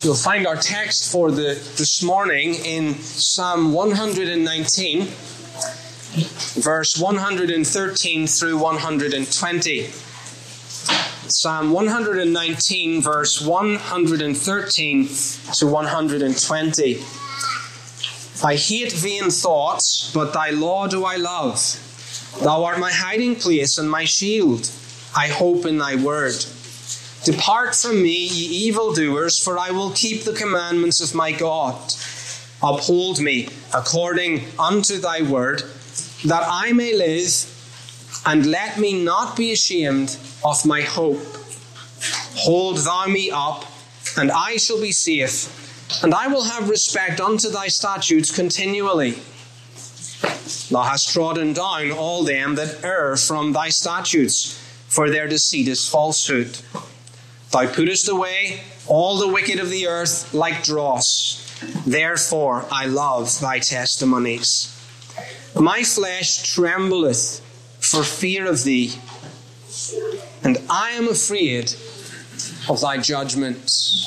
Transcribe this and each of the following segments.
You'll find our text for this morning in Psalm 119, verse 113 through 120. Psalm 119, verse 113 to 120. I hate vain thoughts, but thy law do I love. Thou art my hiding place and my shield. I hope in thy word. Depart from me, ye evildoers, for I will keep the commandments of my God. Uphold me according unto thy word, that I may live, and let me not be ashamed of my hope. Hold thou me up, and I shall be safe, and I will have respect unto thy statutes continually. Thou hast trodden down all them that err from thy statutes, for their deceit is falsehood. Thou puttest away all the wicked of the earth like dross. Therefore I love thy testimonies. My flesh trembleth for fear of thee, and I am afraid of thy judgments.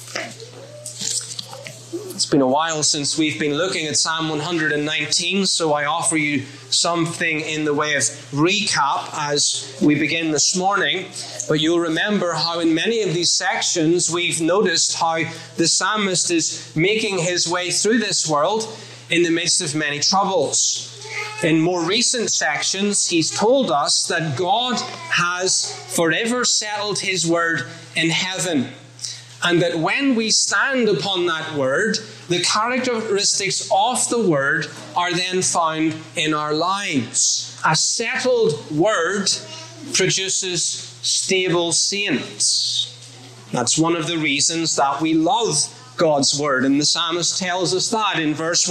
It's been a while since we've been looking at Psalm 119, so I offer you something in the way of recap as we begin this morning. But you'll remember how in many of these sections we've noticed how the psalmist is making his way through this world in the midst of many troubles. In more recent sections, he's told us that God has forever settled his word in heaven. And that when we stand upon that word, the characteristics of the word are then found in our lives. A settled word produces stable saints. That's one of the reasons that we love God's word. And the psalmist tells us that in verse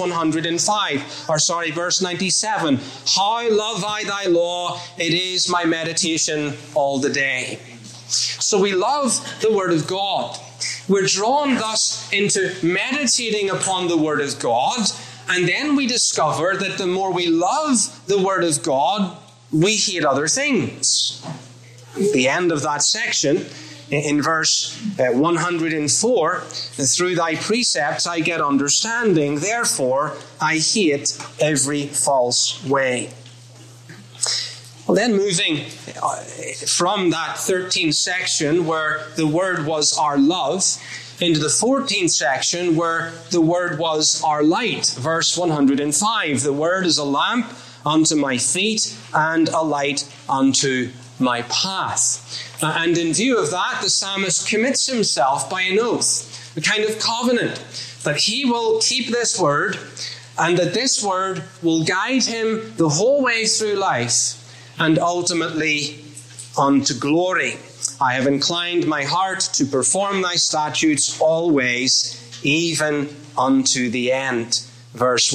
97. How love I thy law, it is my meditation all the day. So we love the word of God. We're drawn thus into meditating upon the word of God, and then we discover that the more we love the word of God, we hate other things. At the end of that section, in verse 104, through thy precepts I get understanding, therefore I hate every false way. Well, then moving from that 13th section where the word was our love into the 14th section where the word was our light. Verse 105, the word is a lamp unto my feet and a light unto my path. And in view of that, the psalmist commits himself by an oath, a kind of covenant, that he will keep this word and that this word will guide him the whole way through life and ultimately unto glory. I have inclined my heart to perform thy statutes always, even unto the end. Verse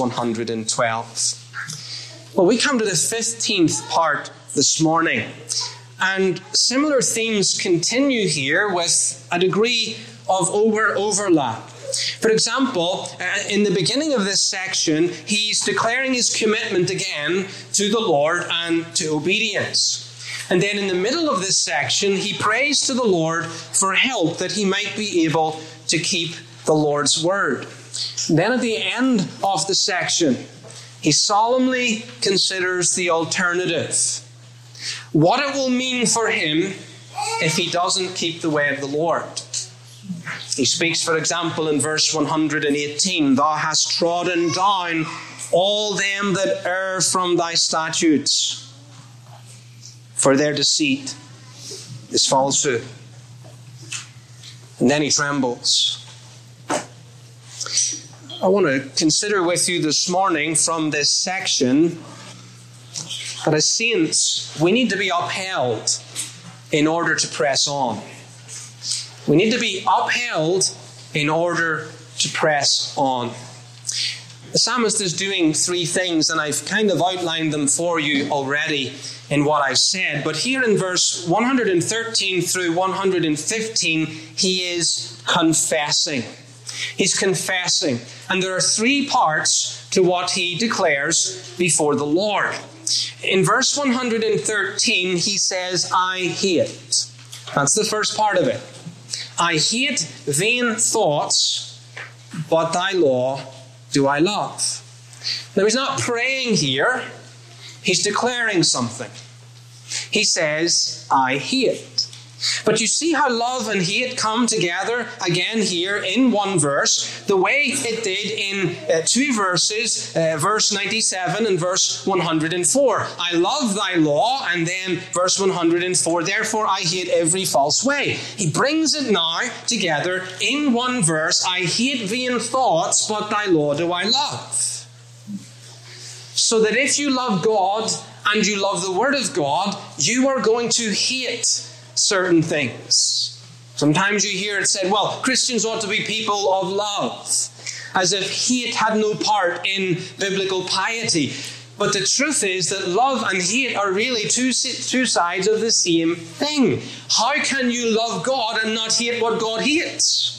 112. Well, we come to the 15th part this morning. And similar themes continue here with a degree of overlap. For example, in the beginning of this section, he's declaring his commitment again to the Lord and to obedience. And then in the middle of this section, he prays to the Lord for help that he might be able to keep the Lord's word. And then at the end of the section, he solemnly considers the alternative. What it will mean for him if he doesn't keep the way of the Lord. He speaks, for example, in verse 118, Thou hast trodden down all them that err from thy statutes, for their deceit is falsehood. And then he trembles. I want to consider with you this morning from this section that as saints, we need to be upheld in order to press on. We need to be upheld in order to press on. The psalmist is doing three things, and I've kind of outlined them for you already in what I've said. But here in verse 113 through 115, he is confessing. He's confessing. And there are three parts to what he declares before the Lord. In verse 113, he says, I hate. That's the first part of it. I hate vain thoughts, but thy law do I love. Now he's not praying here. He's declaring something. He says, I hate. But you see how love and hate come together again here in one verse, the way it did in two verses, verse 97 and verse 104. I love thy law, and then verse 104, therefore I hate every false way. He brings it now together in one verse. I hate vain thoughts, but thy law do I love. So that if you love God and you love the Word of God, you are going to hate certain things. Sometimes you hear it said, well, Christians ought to be people of love, as if hate had no part in biblical piety. But the truth is that love and hate are really two sides of the same thing. How can you love God and not hate what God hates?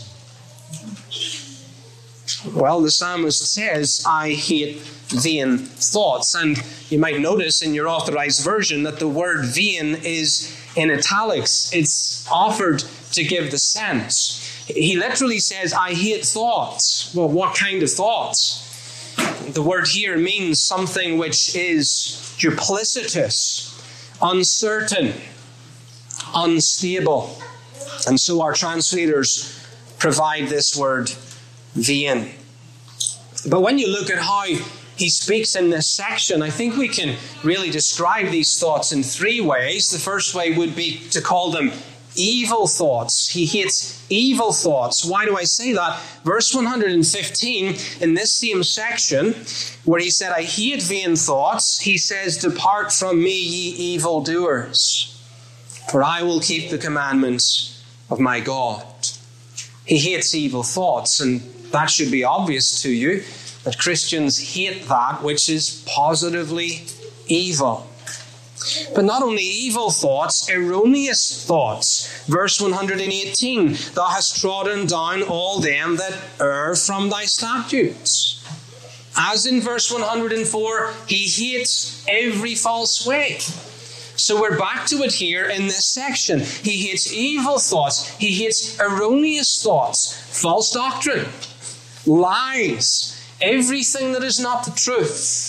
Well, the psalmist says, I hate vain thoughts. And you might notice in your authorized version that the word vain is in italics. It's offered to give the sense. He literally says, I hate thoughts. Well, what kind of thoughts? The word here means something which is duplicitous, uncertain, unstable. And so our translators provide this word vain. But when you look at how he speaks in this section, I think we can really describe these thoughts in three ways. The first way would be to call them evil thoughts. He hates evil thoughts. Why do I say that? Verse 115 in this same section, where he said, I hate vain thoughts, he says, depart from me, ye evildoers, for I will keep the commandments of my God. He hates evil thoughts, and that should be obvious to you, that Christians hate that which is positively evil. But not only evil thoughts, erroneous thoughts. Verse 118, thou hast trodden down all them that err from thy statutes. As in verse 104, he hates every false way. So we're back to it here in this section. He hates evil thoughts. He hates erroneous thoughts, false doctrine, lies, everything that is not the truth.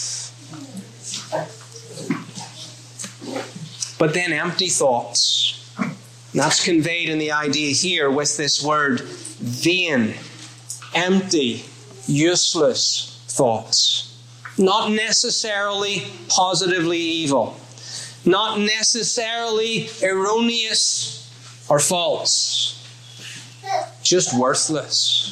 But then empty thoughts. And that's conveyed in the idea here with this word vain, empty, useless thoughts. Not necessarily positively evil. Not necessarily erroneous or false. Just worthless.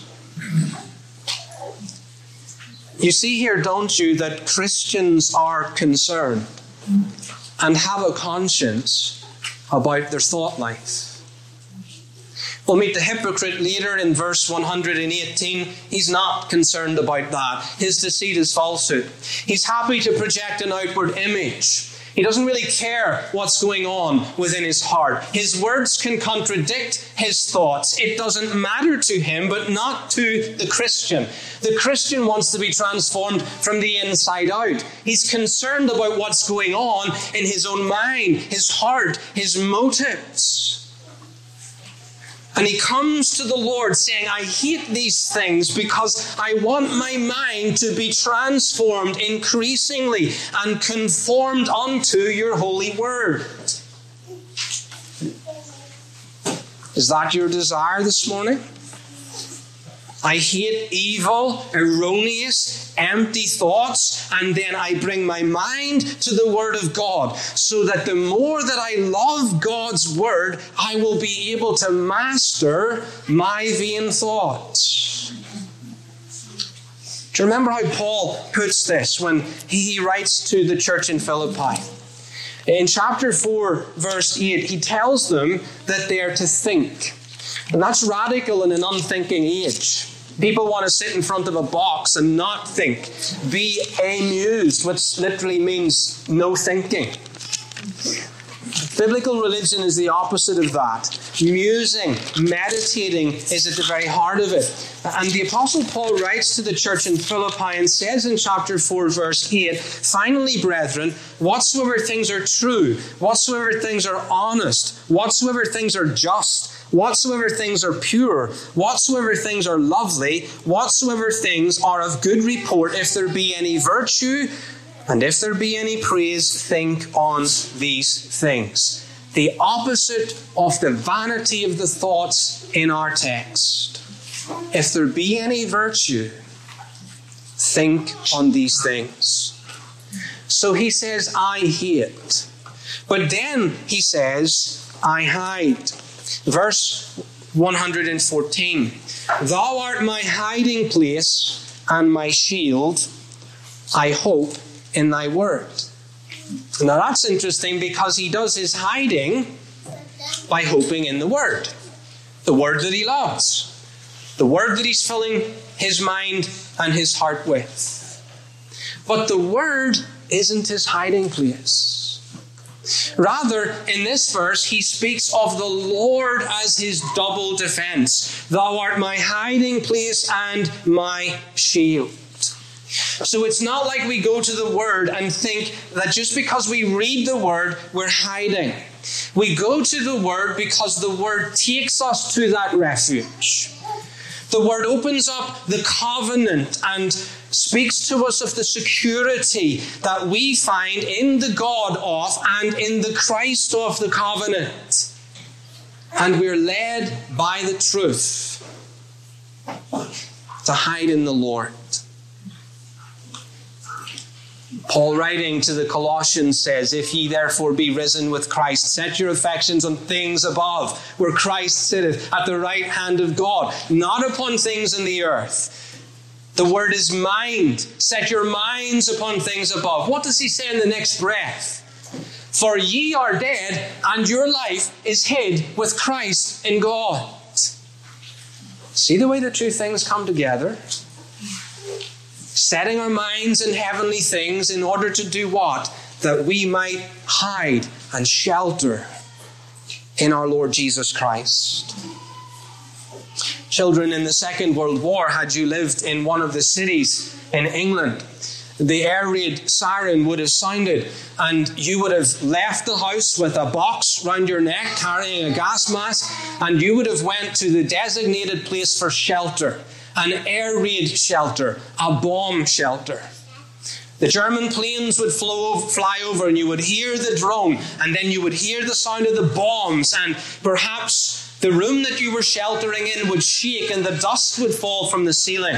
You see here, don't you, that Christians are concerned and have a conscience about their thought life. We'll meet the hypocrite later in verse 118. He's not concerned about that. His deceit is falsehood. He's happy to project an outward image. He doesn't really care what's going on within his heart. His words can contradict his thoughts. It doesn't matter to him, but not to the Christian. The Christian wants to be transformed from the inside out. He's concerned about what's going on in his own mind, his heart, his motives. And he comes to the Lord saying, I hate these things because I want my mind to be transformed increasingly and conformed unto your holy word. Is that your desire this morning? I hate evil, erroneous, empty thoughts, and then I bring my mind to the Word of God, so that the more that I love God's Word, I will be able to master my vain thoughts. Do you remember how Paul puts this when he writes to the church in Philippi? In chapter 4, verse 8, he tells them that they are to think. And that's radical in an unthinking age. People want to sit in front of a box and not think. Be amused, which literally means no thinking. Biblical religion is the opposite of that. Musing, meditating is at the very heart of it. And the Apostle Paul writes to the church in Philippi and says in chapter 4, verse 8, finally, brethren, whatsoever things are true, whatsoever things are honest, whatsoever things are just, whatsoever things are pure, whatsoever things are lovely, whatsoever things are of good report, if there be any virtue, and if there be any praise, think on these things. The opposite of the vanity of the thoughts in our text. If there be any virtue, think on these things. So he says, I hate. But then he says, I hide. Verse 114. Thou art my hiding place and my shield. I hope in thy word. Now that's interesting because he does his hiding by hoping in the word. The word that he loves. The word that he's filling his mind and his heart with. But the word isn't his hiding place. Rather, in this verse, he speaks of the Lord as his double defense. Thou art my hiding place and my shield. So it's not like we go to the Word and think that just because we read the Word, we're hiding. We go to the Word because the Word takes us to that refuge. The Word opens up the covenant and speaks to us of the security that we find in the God of and in the Christ of the covenant. And we're led by the truth to hide in the Lord. Paul, writing to the Colossians, says, if ye therefore be risen with Christ, set your affections on things above, where Christ sitteth at the right hand of God, not upon things in the earth. The word is mind. Set your minds upon things above. What does he say in the next breath? For ye are dead, and your life is hid with Christ in God. See the way the two things come together? Setting our minds in heavenly things in order to do what? That we might hide and shelter in our Lord Jesus Christ. Children, in the Second World War, had you lived in one of the cities in England, the air raid siren would have sounded and you would have left the house with a box round your neck carrying a gas mask, and you would have went to the designated place for shelter. An air raid shelter, a bomb shelter. The German planes would fly over and you would hear the drone, and then you would hear the sound of the bombs, and perhaps the room that you were sheltering in would shake and the dust would fall from the ceiling.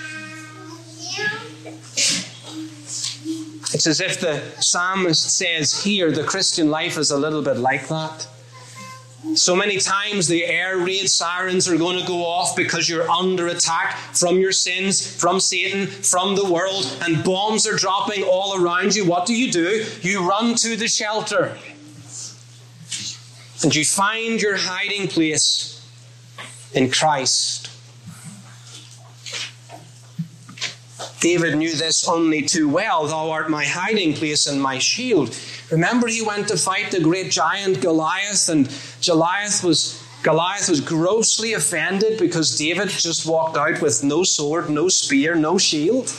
It's as if the psalmist says here, the Christian life is a little bit like that. So many times the air raid sirens are going to go off because you're under attack from your sins, from Satan, from the world, and bombs are dropping all around you. What do? You run to the shelter. And you find your hiding place in Christ. David knew this only too well. Thou art my hiding place and my shield. Remember, he went to fight the great giant Goliath, and Goliath was grossly offended because David just walked out with no sword, no spear, no shield.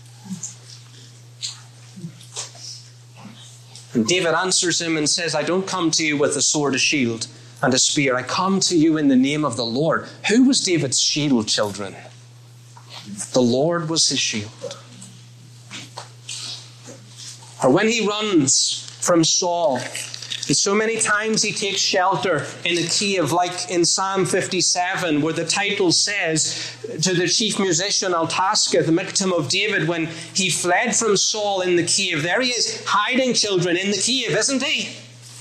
And David answers him and says, I don't come to you with a sword, a shield, and a spear. I come to you in the name of the Lord. Who was David's shield, children? The Lord was his shield. Or when he runs from Saul, and so many times he takes shelter in a cave, like in Psalm 57, where the title says to the chief musician Altasca, the victim of David, when he fled from Saul in the cave. There he is, hiding, children, in the cave, isn't he?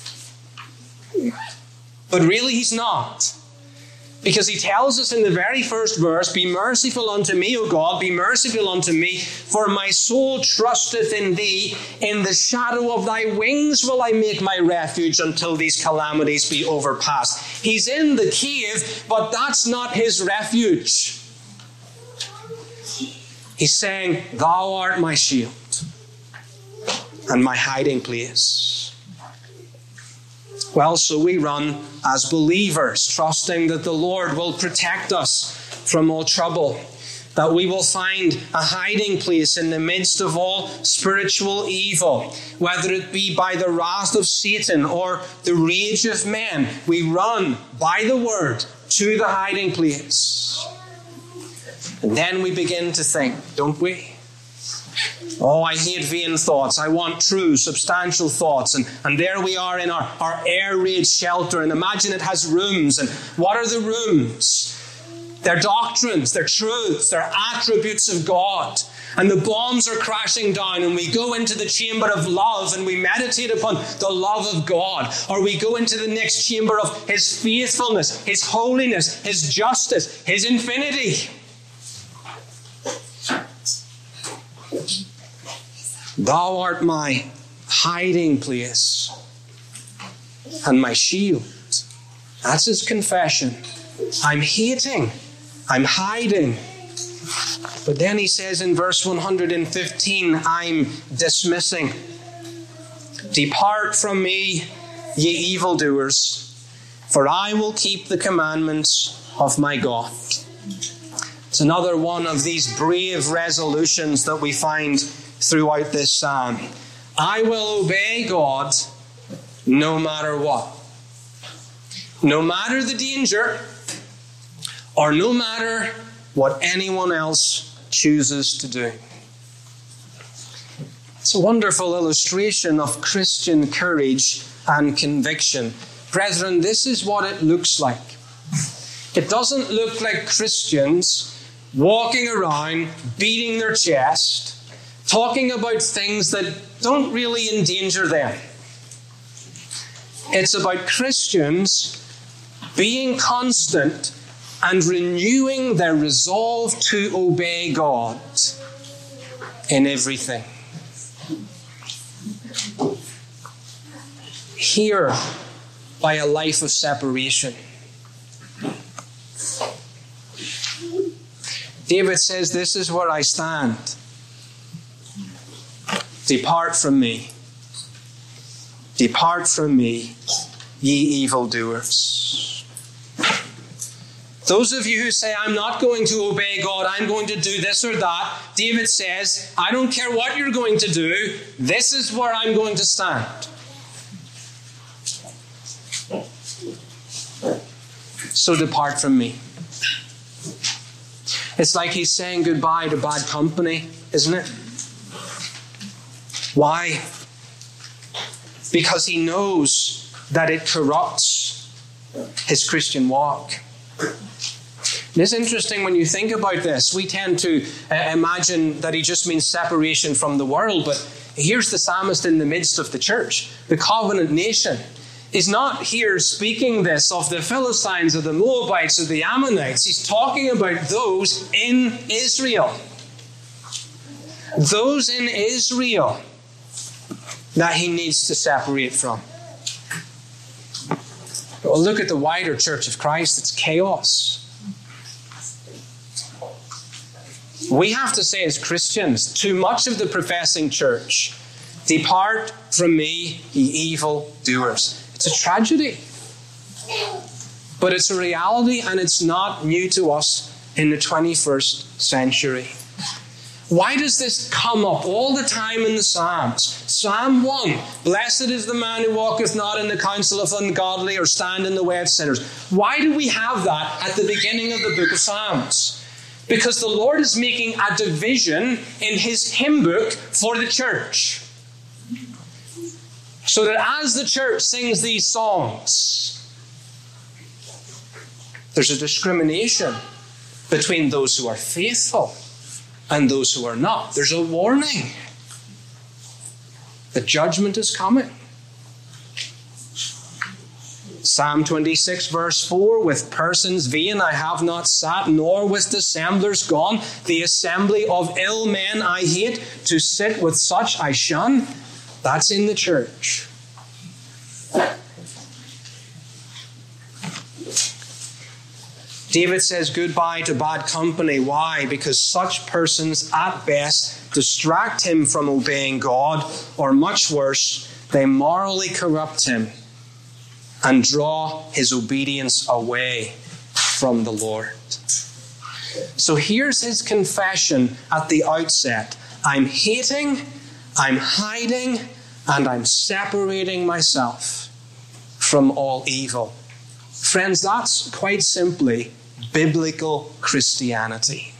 But really he's not. Because he tells us in the very first verse, be merciful unto me, O God, be merciful unto me, for my soul trusteth in thee. In the shadow of thy wings will I make my refuge until these calamities be overpassed. He's in the cave, but that's not his refuge. He's saying, thou art my shield and my hiding place. Well, so we run as believers, trusting that the Lord will protect us from all trouble. that we will find a hiding place in the midst of all spiritual evil, whether it be by the wrath of Satan or the rage of men. We run by the word to the hiding place. And then we begin to think, don't we? Oh, I hate vain thoughts. I want true, substantial thoughts. And there we are in our air-raid shelter. And imagine it has rooms. And what are the rooms? They're doctrines, they're truths, they're attributes of God. And the bombs are crashing down, and we go into the chamber of love and we meditate upon the love of God. Or we go into the next chamber of His faithfulness, His holiness, His justice, His infinity. Thou art my hiding place and my shield. That's his confession. I'm hating. I'm hiding. But then he says in verse 115, I'm dismissing. Depart from me, ye evildoers, for I will keep the commandments of my God. It's another one of these brave resolutions that we find throughout this psalm. I will obey God no matter what. No matter the danger, or no matter what anyone else chooses to do. It's a wonderful illustration of Christian courage and conviction. Brethren, this is what it looks like. It doesn't look like Christians walking around, beating their chest, talking about things that don't really endanger them. It's about Christians being constant and renewing their resolve to obey God in everything. Here, by a life of separation. David says, this is where I stand. Depart from me. Depart from me, ye evildoers. Those of you who say, I'm not going to obey God, I'm going to do this or that, David says, I don't care what you're going to do, this is where I'm going to stand. So depart from me. It's like he's saying goodbye to bad company, isn't it? Why? Because he knows that it corrupts his Christian walk. It's interesting when you think about this. We tend to imagine that he just means separation from the world, but here's the psalmist in the midst of the church, the covenant nation. He's not here speaking this of the Philistines or the Moabites or the Ammonites. He's talking about those in Israel. Those in Israel that he needs to separate from. Well, look at the wider Church of Christ. It's chaos. We have to say as Christians, to much of the professing church, depart from me, ye evil doers. It's a tragedy. But it's a reality, and it's not new to us in the 21st century. Why does this come up all the time in the Psalms? Psalm 1, blessed is the man who walketh not in the counsel of ungodly or stand in the way of sinners. Why do we have that at the beginning of the book of Psalms? Because the Lord is making a division in his hymn book for the church. So that as the church sings these songs, there's a discrimination between those who are faithful and those who are not. There's a warning. The judgment is coming. Psalm 26 verse 4, with persons vain I have not sat, nor with dissemblers gone. The assembly of ill men I hate, to sit with such I shun. That's in the church. David says goodbye to bad company. Why? Because such persons at best distract him from obeying God, or much worse, they morally corrupt him and draw his obedience away from the Lord. So here's his confession at the outset. I'm hating, I'm hiding, and I'm separating myself from all evil. Friends, that's quite simply biblical Christianity.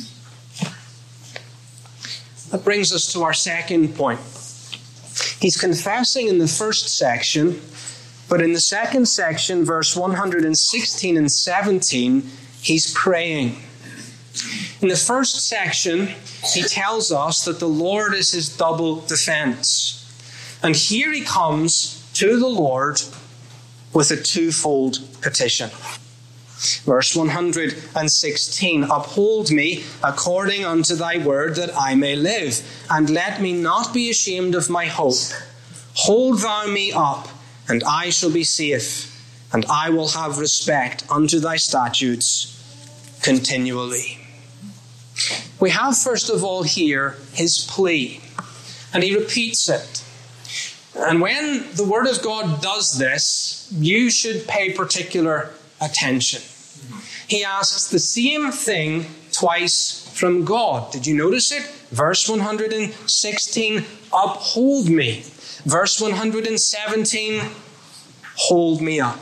That brings us to our second point. He's confessing in the first section, but in the second section, verse 116 and 17, he's praying. In the first section, he tells us that the Lord is his double defense. And here he comes to the Lord with a twofold petition. Verse 116, uphold me according unto thy word, that I may live, and let me not be ashamed of my hope. Hold thou me up, and I shall be safe, and I will have respect unto thy statutes continually. We have first of all here his plea, and he repeats it. And when the Word of God does this, you should pay particular attention. He asks the same thing twice from God. Did you notice it? Verse 116, uphold me. Verse 117, hold me up.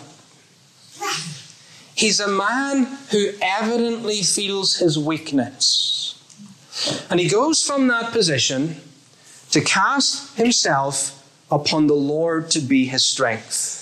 He's a man who evidently feels his weakness. And he goes from that position to cast himself upon the Lord to be his strength.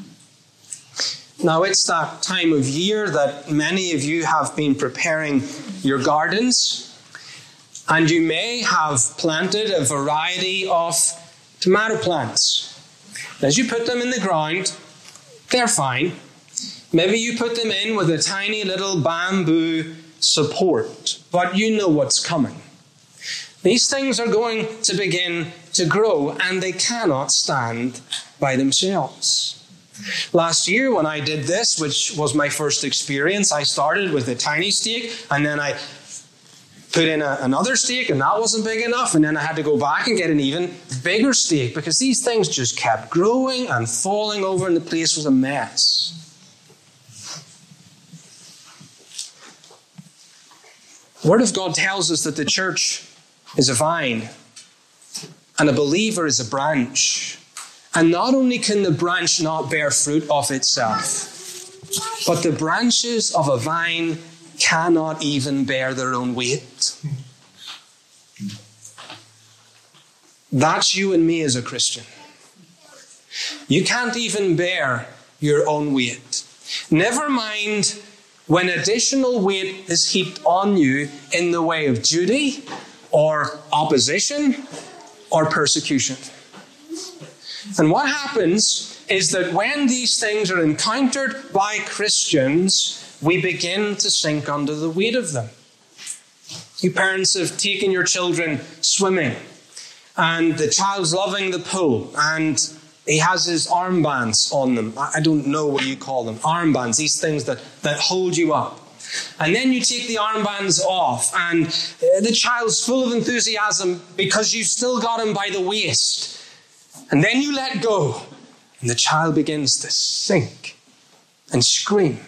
Now, it's that time of year that many of you have been preparing your gardens, and you may have planted a variety of tomato plants. As you put them in the ground, they're fine. Maybe you put them in with a tiny little bamboo support, but you know what's coming. These things are going to begin to grow, and they cannot stand by themselves. Last year when I did this, which was my first experience, I started with a tiny stake, and then I put in another stake, and that wasn't big enough, and then I had to go back and get an even bigger stake, because these things just kept growing and falling over, and the place was a mess. The Word of God tells us that the church is a vine, and a believer is a branch. And not only can the branch not bear fruit of itself, but the branches of a vine cannot even bear their own weight. That's you and me as a Christian. You can't even bear your own weight. Never mind when additional weight is heaped on you in the way of duty or opposition or persecution. And what happens is that when these things are encountered by Christians, we begin to sink under the weight of them. You parents have taken your children swimming, and the child's loving the pool, and he has his armbands on them. I don't know what you call them. Armbands, these things that hold you up. And then you take the armbands off, and the child's full of enthusiasm because you've still got him by the waist. And then you let go, and the child begins to sink and scream.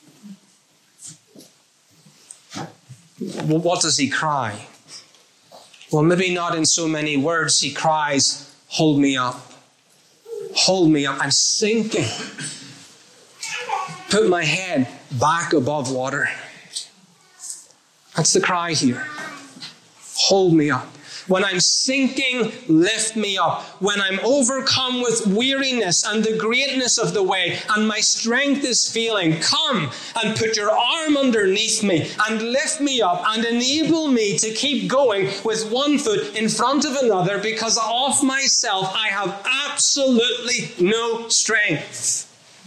Well, what does he cry? Well, maybe not in so many words. He cries, hold me up. Hold me up. I'm sinking. Put my head back above water. That's the cry here. Hold me up. When I'm sinking, lift me up. When I'm overcome with weariness and the greatness of the way, and my strength is failing, come and put your arm underneath me and lift me up and enable me to keep going with one foot in front of another, because of myself I have absolutely no strength.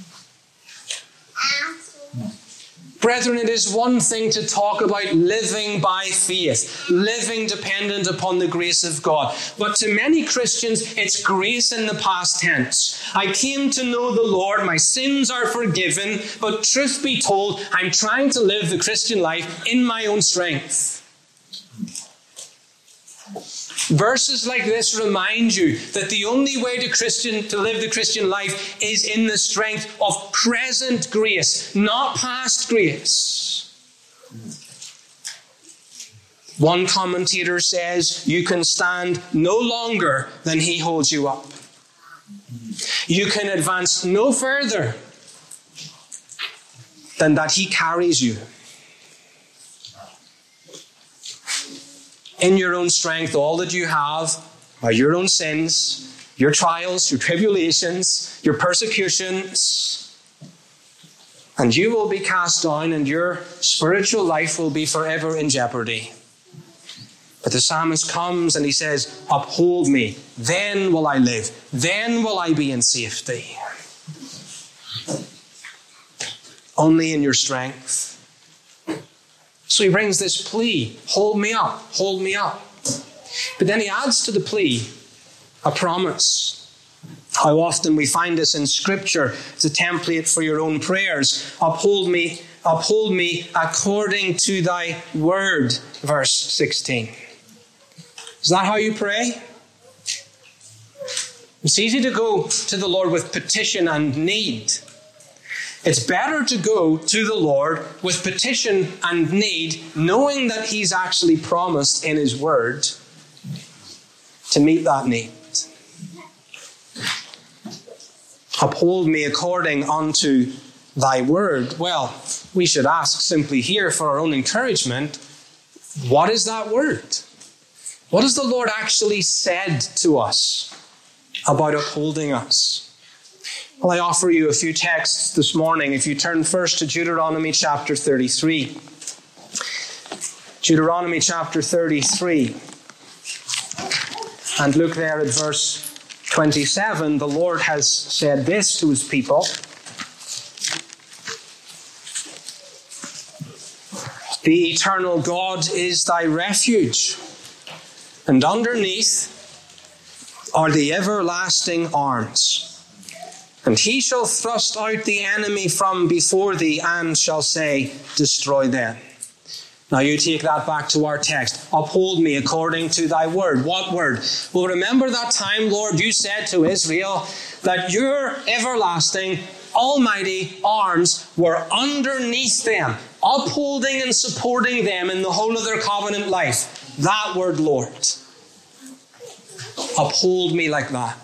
Brethren, it is one thing to talk about living by faith, living dependent upon the grace of God. But to many Christians, it's grace in the past tense. I came to know the Lord, my sins are forgiven, but truth be told, I'm trying to live the Christian life in my own strength. Verses like this remind you that the only way to live the Christian life is in the strength of present grace, not past grace. One commentator says you can stand no longer than he holds you up. You can advance no further than that he carries you. In your own strength, all that you have are your own sins, your trials, your tribulations, your persecutions, and you will be cast down and your spiritual life will be forever in jeopardy. But the psalmist comes and he says, uphold me, then will I live, then will I be in safety. Only in your strength. So he brings this plea, hold me up, hold me up. But then he adds to the plea a promise. How often we find this in Scripture. It's a template for your own prayers. Uphold me according to thy word, verse 16. Is that how you pray? It's easy to go to the Lord with petition and need. It's better to go to the Lord with petition and need, knowing that he's actually promised in his word to meet that need. Uphold me according unto thy word. Well, we should ask simply here for our own encouragement, what is that word? What has the Lord actually said to us about upholding us? Well, I offer you a few texts this morning. If you turn first to Deuteronomy chapter 33. Deuteronomy chapter 33. And look there at verse 27. The Lord has said this to his people. The eternal God is thy refuge, and underneath are the everlasting arms. And he shall thrust out the enemy from before thee and shall say, destroy them. Now you take that back to our text. Uphold me according to thy word. What word? Well, remember that time, Lord, you said to Israel that your everlasting, almighty arms were underneath them, upholding and supporting them in the whole of their covenant life. That word, Lord. Uphold me like that.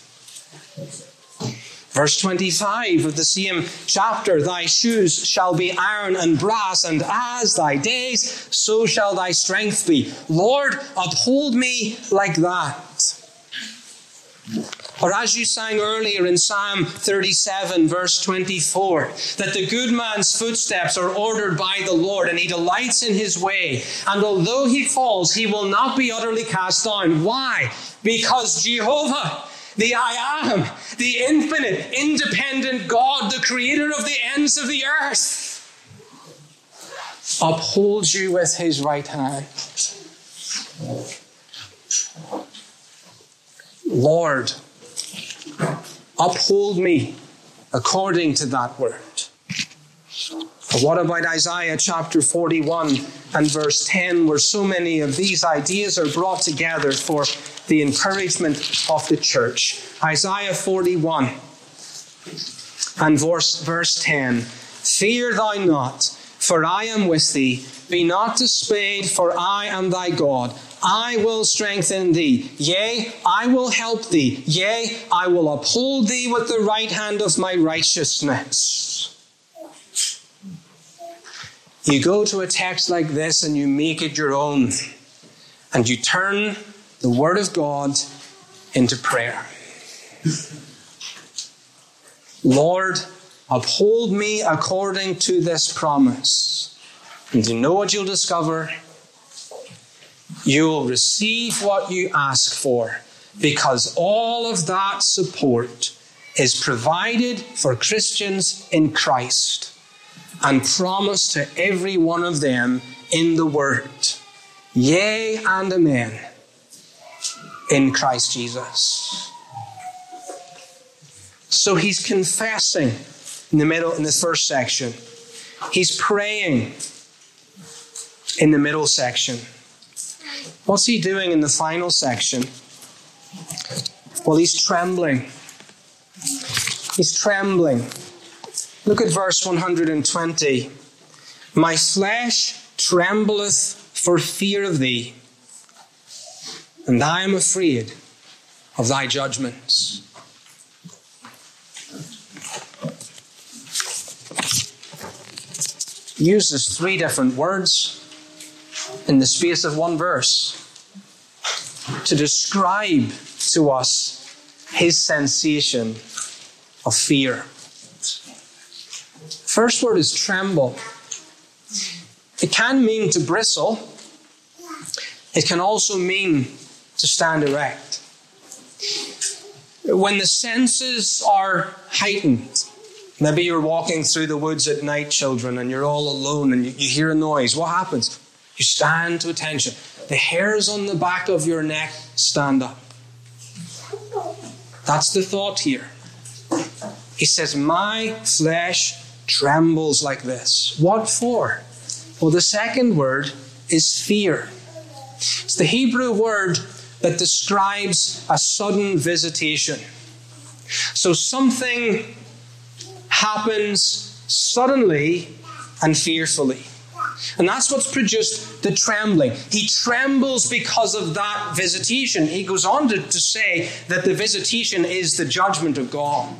Verse 25 of the same chapter, thy shoes shall be iron and brass, and as thy days, so shall thy strength be. Lord, uphold me like that. Or as you sang earlier in Psalm 37, verse 24, that the good man's footsteps are ordered by the Lord, and he delights in his way. And although he falls, he will not be utterly cast down. Why? Because Jehovah, the I Am, the infinite, independent God, the creator of the ends of the earth, upholds you with his right hand. Lord, uphold me according to that word. But what about Isaiah chapter 41 and verse 10, where so many of these ideas are brought together for the encouragement of the church? Isaiah 41 and verse 10. Fear thou not, for I am with thee. Be not dismayed, for I am thy God. I will strengthen thee. Yea, I will help thee. Yea, I will uphold thee with the right hand of my righteousness. You go to a text like this and you make it your own. And you turn the Word of God into prayer. Lord, uphold me according to this promise. And you know what you'll discover? You will receive what you ask for, because all of that support is provided for Christians in Christ and promised to every one of them in the Word. Yea and amen in Christ Jesus. So he's confessing in the first section. He's praying in the middle section. What's he doing in the final section? Well, he's trembling. He's trembling. Look at verse 120. My flesh trembleth for fear of thee, and I am afraid of thy judgments. He uses 3 different words in the space of one verse to describe to us his sensation of fear. First word is tremble. It can mean to bristle. It can also mean to stand erect. When the senses are heightened, maybe you're walking through the woods at night, children, and you're all alone and you hear a noise. What happens? You stand to attention. The hairs on the back of your neck stand up. That's the thought here. He says, my flesh trembles like this. What for? Well, the second word is fear. It's the Hebrew word that describes a sudden visitation. So something happens suddenly and fearfully. And that's what's produced the trembling. He trembles because of that visitation. He goes on to say that the visitation is the judgment of God.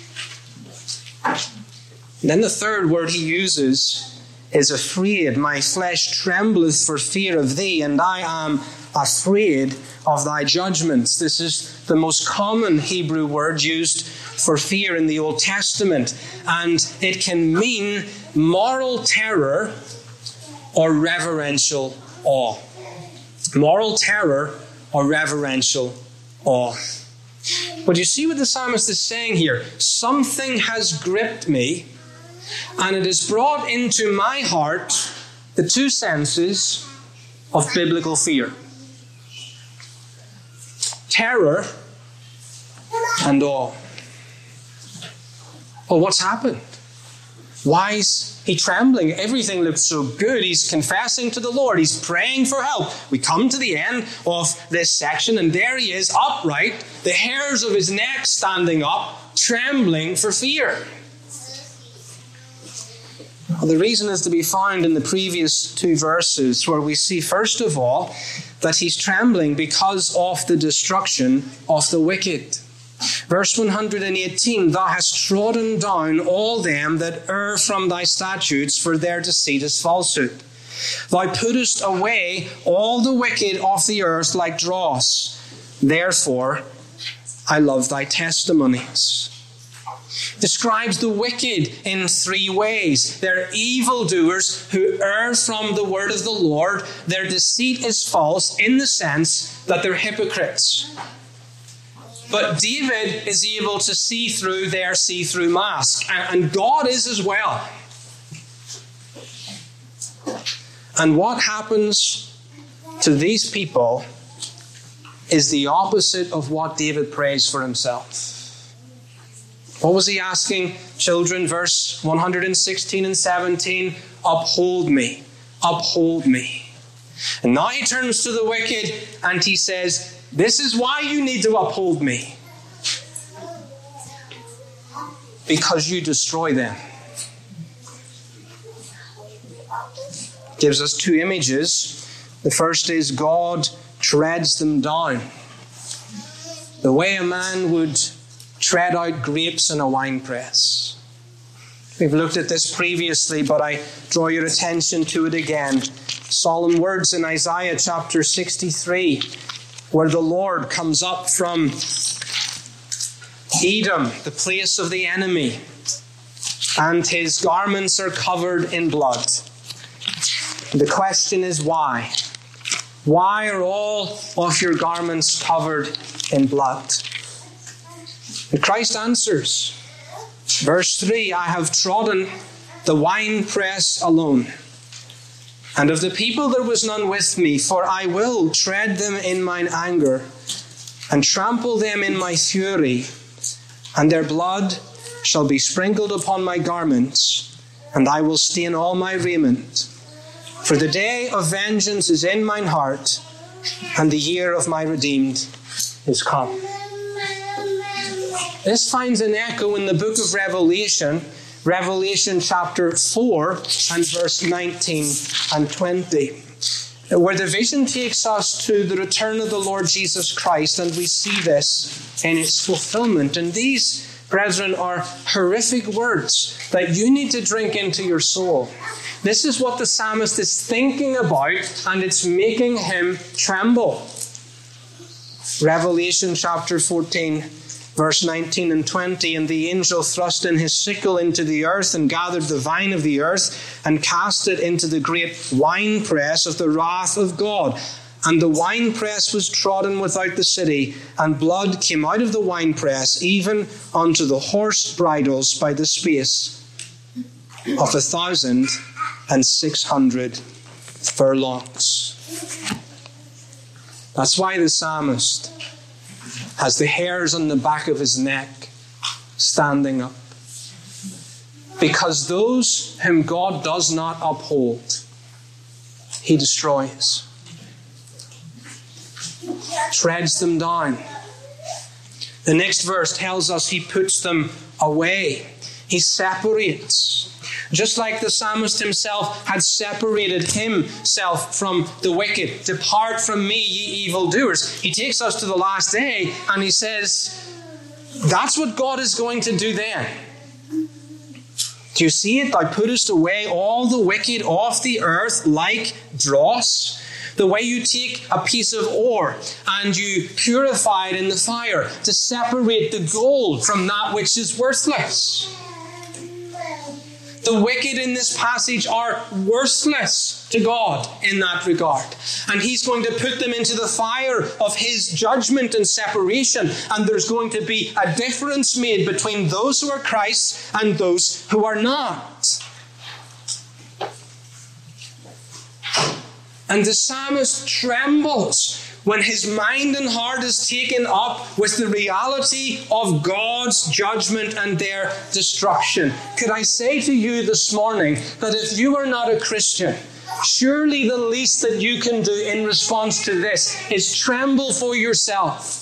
And then the third word he uses is afraid. My flesh trembleth for fear of thee, and I am afraid of thy judgments. This is the most common Hebrew word used for fear in the Old Testament. And it can mean moral terror or reverential awe. Moral terror or reverential awe. But you see what the psalmist is saying here? Something has gripped me, and it has brought into my heart the 2 senses of biblical fear. Terror and awe. Well, what's happened? Why is he trembling? Everything looks so good. He's confessing to the Lord. He's praying for help. We come to the end of this section, and there he is, upright, the hairs of his neck standing up, trembling for fear. Well, the reason is to be found in the previous 2 verses, where we see, first of all, that he's trembling because of the destruction of the wicked. Verse 118, thou hast trodden down all them that err from thy statutes, for their deceit is falsehood. Thou puttest away all the wicked of the earth like dross. Therefore, I love thy testimonies. Describes the wicked in 3 ways. They're evildoers who err from the word of the Lord. Their deceit is false in the sense that they're hypocrites. But David is able to see through their see-through mask. And God is as well. And what happens to these people is the opposite of what David prays for himself. What was he asking, children? Verse 116 and 17, uphold me, uphold me. And now he turns to the wicked and he says, this is why you need to uphold me. Because you destroy them. Gives us 2 images. The first is God treads them down. The way a man would tread out grapes in a wine press. We've looked at this previously, but I draw your attention to it again. Solemn words in Isaiah chapter 63, where the Lord comes up from Edom, the place of the enemy, and his garments are covered in blood. The question is why? Why are all of your garments covered in blood? And Christ answers. Verse 3, I have trodden the winepress alone, and of the people there was none with me, for I will tread them in mine anger, and trample them in my fury, and their blood shall be sprinkled upon my garments, and I will stain all my raiment. For the day of vengeance is in mine heart, and the year of my redeemed is come. This finds an echo in the book of Revelation, Revelation chapter 4 and verse 19 and 20. where the vision takes us to the return of the Lord Jesus Christ, and we see this in its fulfillment. And these, brethren, are horrific words that you need to drink into your soul. This is what the psalmist is thinking about, and it's making him tremble. Revelation chapter 14, verse 19 and 20, and the angel thrust in his sickle into the earth and gathered the vine of the earth and cast it into the great winepress of the wrath of God. And the winepress was trodden without the city, and blood came out of the winepress, even unto the horse bridles by the space of 1,600 furlongs. That's why the psalmist has the hairs on the back of his neck standing up. Because those whom God does not uphold, he destroys. Treads them down. The next verse tells us he puts them away. He separates. Just like the psalmist himself had separated himself from the wicked. Depart from me, ye evildoers. He takes us to the last day and he says, that's what God is going to do then. Do you see it? Thou puttest away all the wicked off the earth like dross. The way you take a piece of ore and you purify it in the fire to separate the gold from that which is worthless. The wicked in this passage are worthless to God in that regard. And he's going to put them into the fire of his judgment and separation. And there's going to be a difference made between those who are Christ's and those who are not. And the psalmist trembles when his mind and heart is taken up with the reality of God's judgment and their destruction. Could I say to you this morning that if you are not a Christian, surely the least that you can do in response to this is tremble for yourself.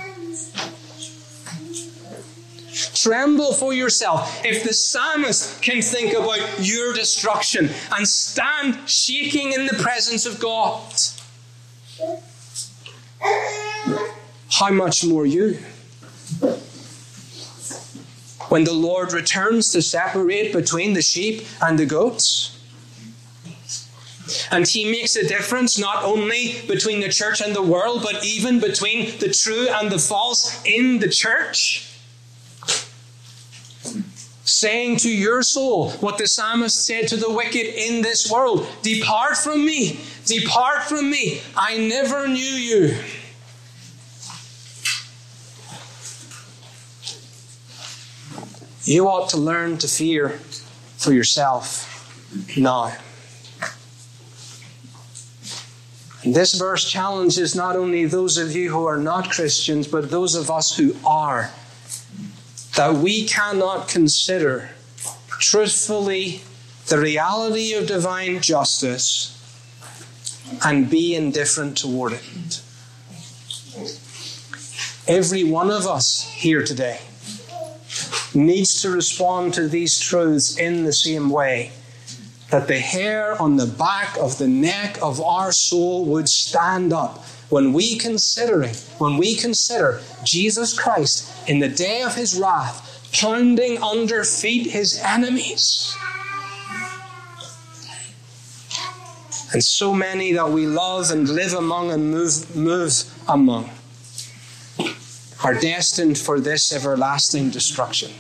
Tremble for yourself. If the psalmist can think about your destruction and stand shaking in the presence of God, how much more you? When the Lord returns to separate between the sheep and the goats, and he makes a difference not only between the church and the world, but even between the true and the false in the church, saying to your soul what the psalmist said to the wicked in this world, depart from me, I never knew you. You ought to learn to fear for yourself now. And this verse challenges not only those of you who are not Christians, but those of us who are, that we cannot consider truthfully the reality of divine justice and be indifferent toward it. Every one of us here today needs to respond to these truths in the same way, that the hair on the back of the neck of our soul would stand up when we consider Jesus Christ in the day of his wrath, pounding under feet his enemies. And so many that we love and live among and move among are destined for this everlasting destruction.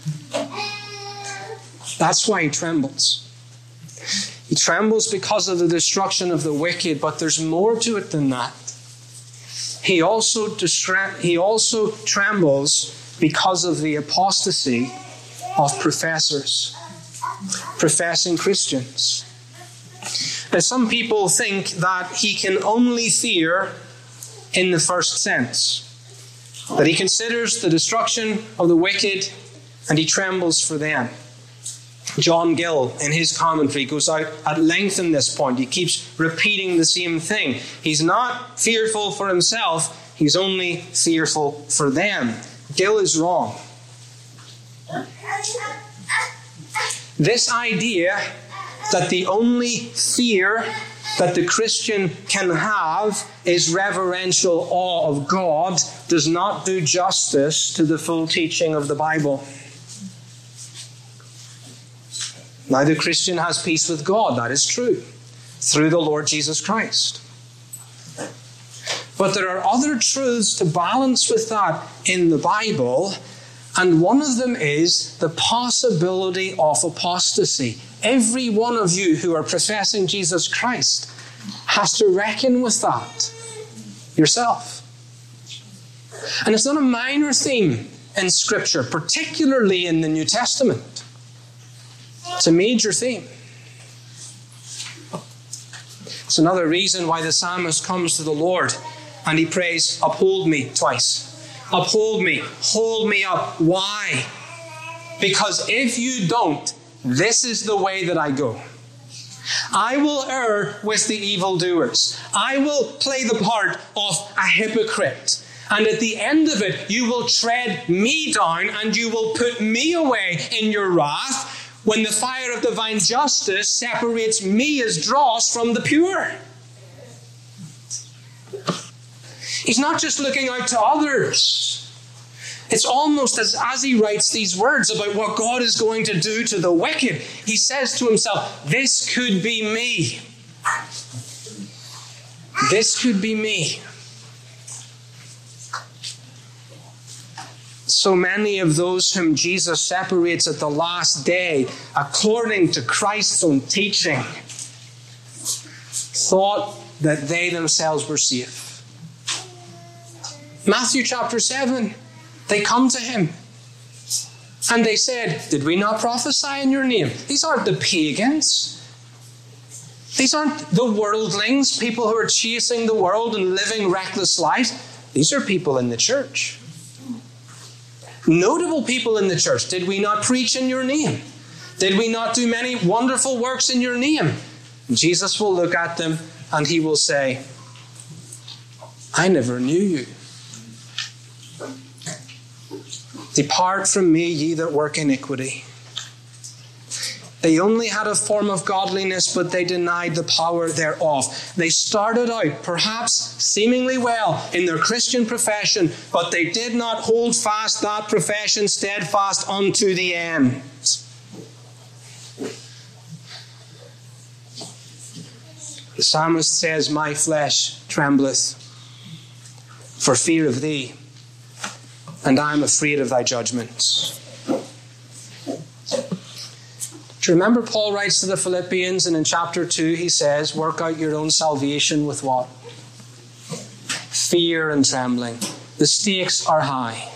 That's why he trembles. He trembles because of the destruction of the wicked, but there's more to it than that. He also trembles because of the apostasy of professing Christians. Now, some people think that he can only fear in the first sense, that he considers the destruction of the wicked and he trembles for them. John Gill, in his commentary, goes out at length in this point. He keeps repeating the same thing. He's not fearful for himself, he's only fearful for them. Gill is wrong. This idea that the only fear that the Christian can have is reverential awe of God does not do justice to the full teaching of the Bible. Now, the Christian has peace with God, that is true, through the Lord Jesus Christ. But there are other truths to balance with that in the Bible, and one of them is the possibility of apostasy. Every one of you who are professing Jesus Christ has to reckon with that yourself. And it's not a minor theme in Scripture, particularly in the New Testament. It's a major theme. It's another reason why the psalmist comes to the Lord and he prays, "Uphold me," twice. Uphold me, hold me up. Why? Because if you don't, this is the way that I go. I will err with the evildoers. I will play the part of a hypocrite. And at the end of it, you will tread me down and you will put me away in your wrath when the fire of divine justice separates me as dross from the pure. He's not just looking out to others. It's almost as he writes these words about what God is going to do to the wicked, he says to himself, this could be me. This could be me. So many of those whom Jesus separates at the last day, according to Christ's own teaching, thought that they themselves were safe. Matthew chapter 7, they come to him and they said, "Did we not prophesy in your name?" These aren't the pagans. These aren't the worldlings, people who are chasing the world and living reckless lives. These are people in the church. Notable people in the church. Did we not preach in your name? Did we not do many wonderful works in your name? Jesus will look at them and he will say, "I never knew you. Depart from me, ye that work iniquity." They only had a form of godliness, but they denied the power thereof. They started out, perhaps seemingly well, in their Christian profession, but they did not hold fast that profession steadfast unto the end. The psalmist says, "My flesh trembleth for fear of thee, and I am afraid of thy judgments." Do you remember Paul writes to the Philippians, and in chapter 2 he says, work out your own salvation with what? Fear and trembling. The stakes are high.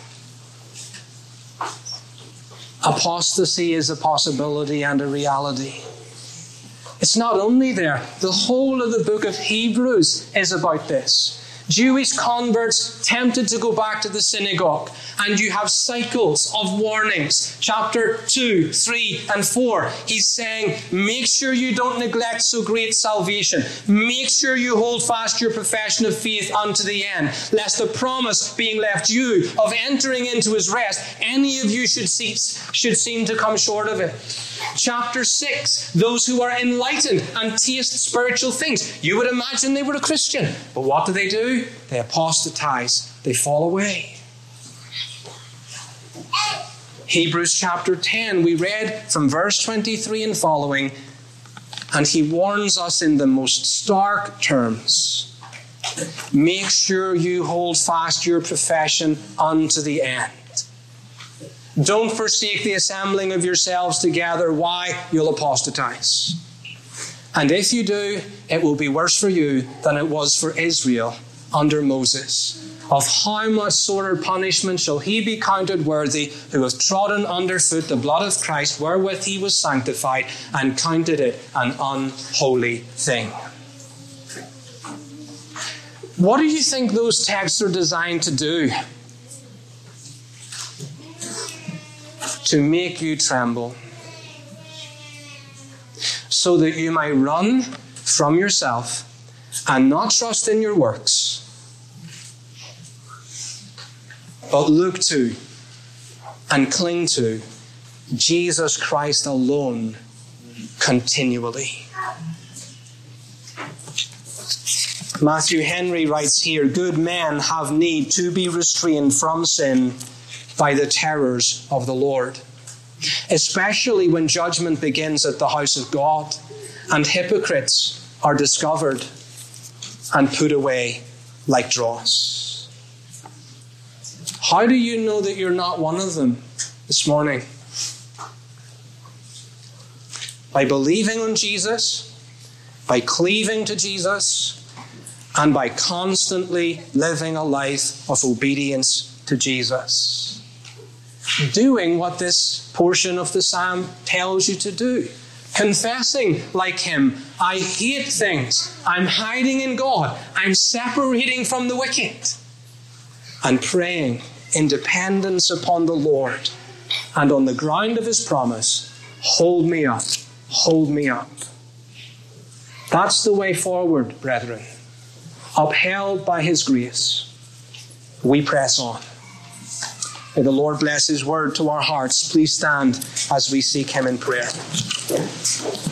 Apostasy is a possibility and a reality. It's not only there. The whole of the book of Hebrews is about this. Jewish converts tempted to go back to the synagogue. And you have cycles of warnings. Chapter 2, 3, and 4. He's saying, make sure you don't neglect so great salvation. Make sure you hold fast your profession of faith unto the end, lest the promise being left you of entering into his rest, any of you should seem to come short of it. Chapter 6, those who are enlightened and taste spiritual things. You would imagine they were a Christian. But what do? They apostatize. They fall away. Hebrews chapter 10, we read from verse 23 and following, and he warns us in the most stark terms. Make sure you hold fast your profession unto the end. Don't forsake the assembling of yourselves together. Why? You'll apostatize. And if you do, it will be worse for you than it was for Israel under Moses. Of how much sorter punishment shall he be counted worthy who hath trodden under foot the blood of Christ, wherewith he was sanctified, and counted it an unholy thing. What do you think those texts are designed to do? To make you tremble, so that you might run from yourself and not trust in your works, but look to and cling to Jesus Christ alone continually. Matthew Henry writes here, good men have need to be restrained from sin by the terrors of the Lord, especially when judgment begins at the house of God and hypocrites are discovered and put away like dross. How do you know that you're not one of them this morning? By believing on Jesus, by cleaving to Jesus, and by constantly living a life of obedience to Jesus. Doing what this portion of the psalm tells you to do. Confessing like him, I hate things. I'm hiding in God. I'm separating from the wicked. And praying in dependence upon the Lord and on the ground of his promise, hold me up, hold me up. That's the way forward, brethren. Upheld by his grace, we press on. May the Lord bless his word to our hearts. Please stand as we seek him in prayer.